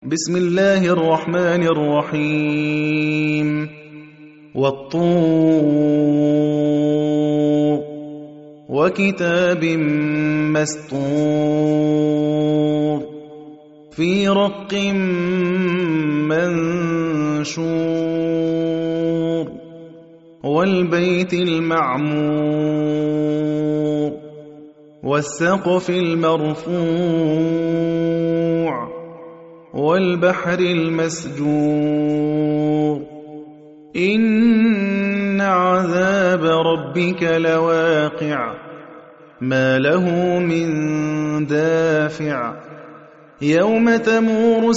بسم الله الرحمن الرحيم والطور وكتاب مسطور في رق منشور والبيت المعمور والسقف المرفوع والبحر المسجور إن عذاب ربك لواقع ما له من دافع يوم تمور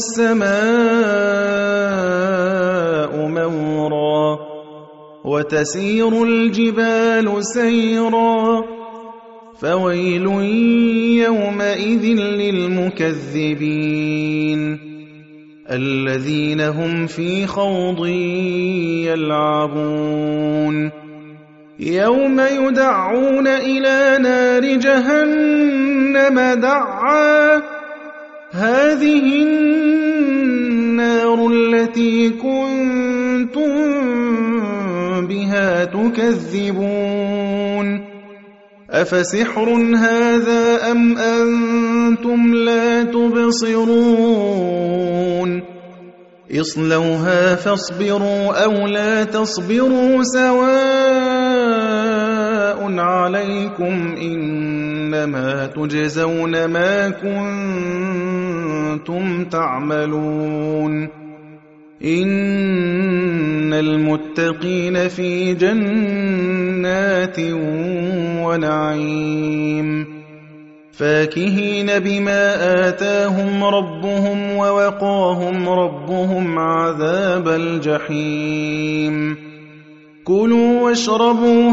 السماء مورا وتسير الجبال سيرا فويل يومئذ للمكذبين الذين هم في خوض يلعبون يوم يدعون إلى نار جهنم دعا هذه النار التي كنتم بها تكذبون أفسحر هذا أم أنتم لا تبصرون اصلوها فاصبروا أو لا تصبروا سواء عليكم إنما تجزون ما كنتم تعملون إن المتقين في جنات ونعيم فاكهين بما آتاهم ربهم ووقاهم ربهم عذاب الجحيم كلوا واشربوا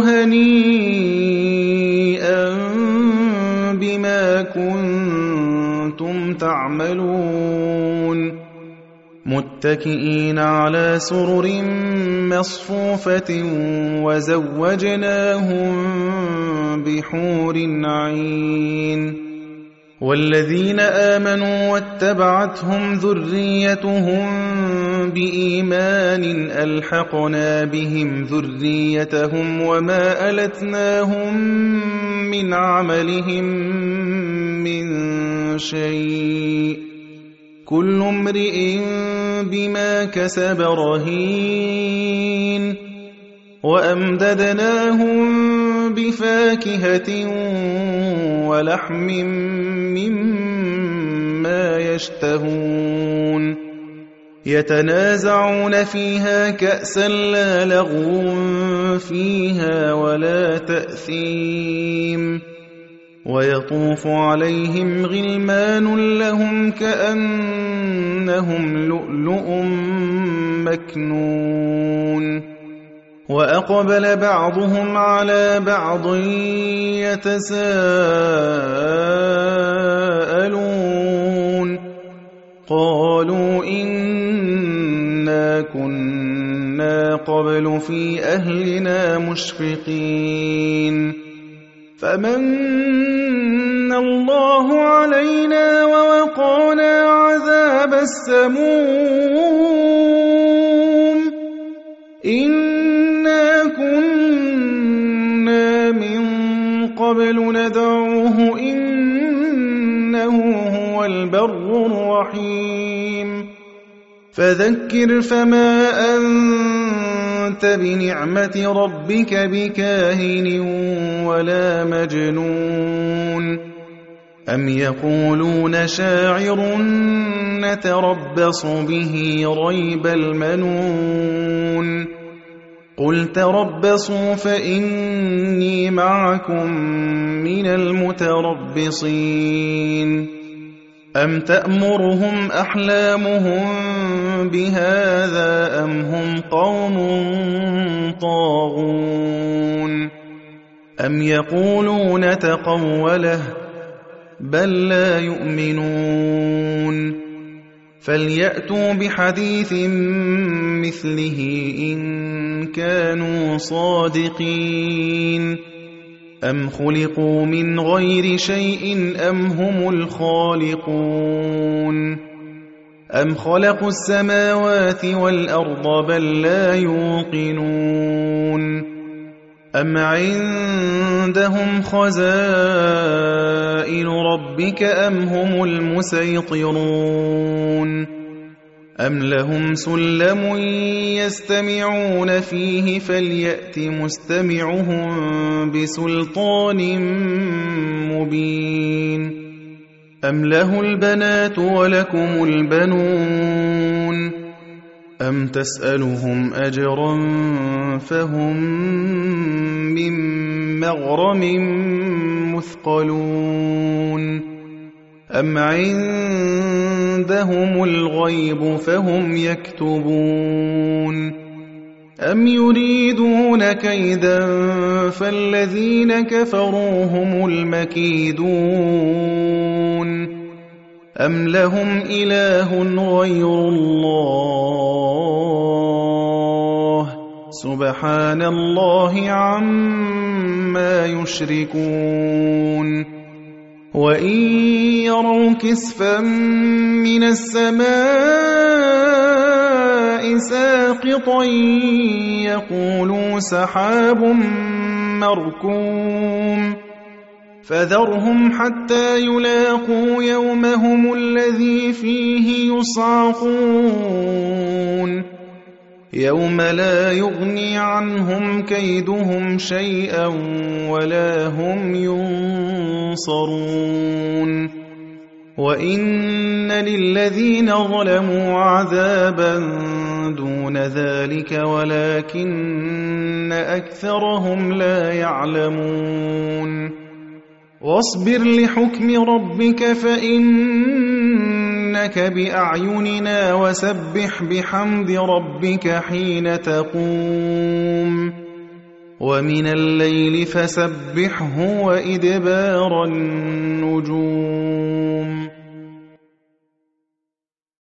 هنيئا بما كنتم تعملون متكئين على سرر مصفوفة وزوجناهم بحور عين والذين آمنوا واتبعتهم ذريتهم بإيمان ألحقنا بهم ذريتهم وما ألتناهم من عملهم من شيء كل امرئ بما كسب رهين وأمددناهم بفاكهة ولحم مما يشتهون يتنازعون فيها كأسا لا لغو فيها ولا تأثيم ويطوف عليهم غلمان لهم كأنهم لؤلؤ مكنون وأقبل بعضهم على بعض يتساءلون قالوا إنا كنا قبل في أهلنا مشفقين فمن الله علينا ووقانا عذاب السموم إنا كنا من قبل ندعوه إنه هو البر الرحيم فذكر فما أنت بنعمة ربك بكاهن ولا مجنون أم يقولون شاعر نتربص به ريب المنون قل تربصوا فإني معكم من المتربصين أم تأمرهم أحلامهم بهذا أم هم قوم طاغون أم يقولون تقوله بل لا يؤمنون فليأتوا بحديث مثله إن كانوا صادقين أم خلقوا من غير شيء أم هم الخالقون أَمْ خَلَقُوا السَّمَاوَاتِ وَالْأَرْضَ بَل لَّا يُوقِنُونَ أَمْ عِندَهُمْ خَزَائِنُ رَبِّكَ أَمْ هُمُ الْمُصَيْطِرُونَ أَمْ لَهُمْ سُلَّمٌ يَسْتَمِعُونَ فِيهِ فَلْيَأْتِ مُسْتَمِعُهُم بِسُلْطَانٍ مُّبِينٍ أَمْ لَهُ الْبَنَاتُ وَلَكُمُ الْبَنُونَ أَمْ تَسْأَلُهُمْ أَجْرًا فَهُم مِّن مَّغْرَمٍ مُّثْقَلُونَ أَمْ عِندَهُمُ الْغَيْبُ فَهُمْ يَكْتُبُونَ أَمْ يُرِيدُونَ كَيْدًا فَالَّذِينَ كَفَرُوا هُمُ الْمَكِيدُونَ أَمْ لَهُمْ إِلَٰهٌ غَيْرُ اللَّهِ سُبْحَانَ اللَّهِ عَمَّا يُشْرِكُونَ وَإِن يَرَوْا كِسْفًا مِّنَ السَّمَاءِ سَاقِطًا يَقُولُوا سَحَابٌ مَّرْكُومٌ فَذَرْهُمْ حَتَّىٰ يُلَاقُوا يَوْمَهُمُ الَّذِي فِيهِ يُصْعَقُونَ يَوْمَ لَا يُغْنِي عَنْهُمْ كَيْدُهُمْ شَيْئًا وَلَا هُمْ يُنصَرُونَ وَإِنَّ لِلَّذِينَ ظَلَمُوا عَذَابًا دُونَ ذَلِكَ وَلَٰكِنَّ أَكْثَرَهُمْ لَا يَعْلَمُونَ وَاصْبِرْ لِحُكْمِ رَبِّكَ فَإِنَّكَ بِأَعْيُنِنَا وَسَبِّحْ بِحَمْدِ رَبِّكَ حِينَ تَقُومُ وَمِنَ اللَّيْلِ فَسَبِّحْهُ وَإِدْبَارَ النُّجُومِ